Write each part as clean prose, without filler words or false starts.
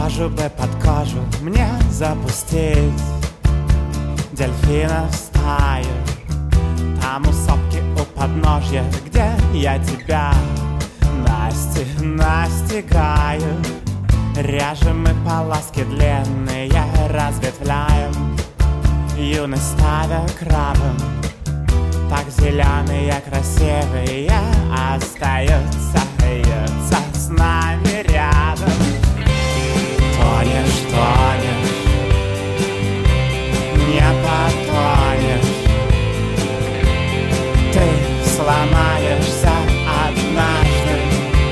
Кожу бы под кожу мне запустить дельфина в стаю. Там у сопки у подножья, где я тебя настигаю. Режем мы полоски длинные, разветвляем, юность ставя крабом. Так зеленые, красивые остаются с нами рядом. Тонешь, тонешь, не потонешь. Ты сломаешься однажды.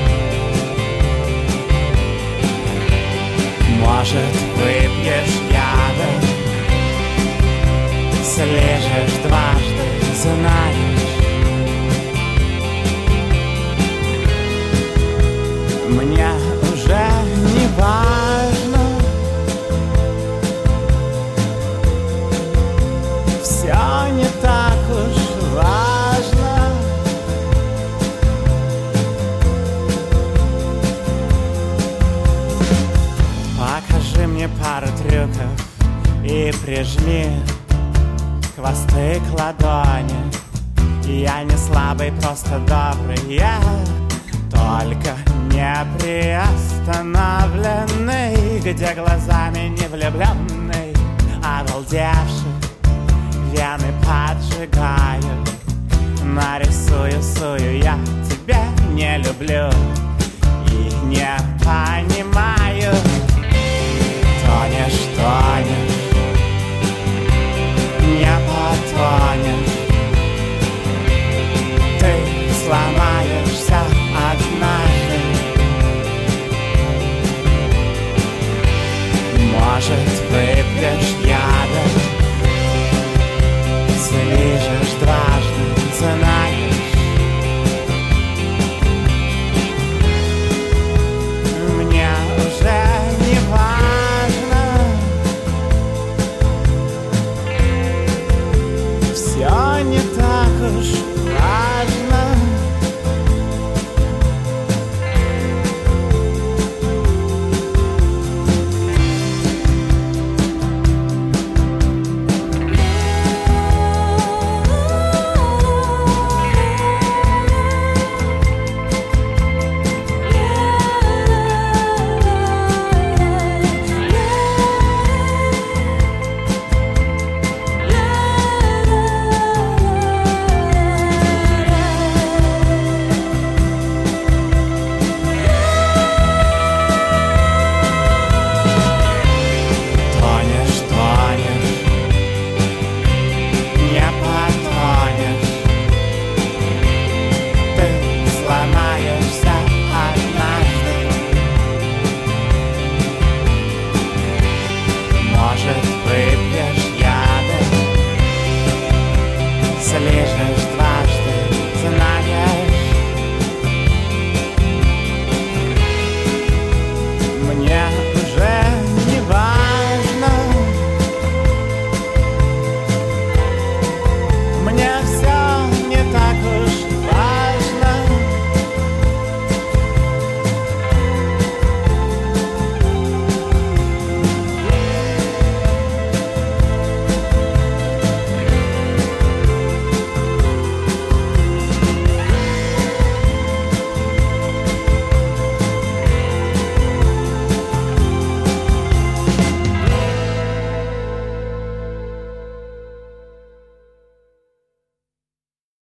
Может, выпьешь яда, слежешь дважды, знаешь. Мне уже не важно, все не так уж важно. Покажи мне пару трюков и прижми хвосты к ладони. Я не слабый, просто добрый, я только не приостановленный, где глазами не влюбленный, обалдевший, вены поджигаю. Нарисую, сую, я тебя не люблю и не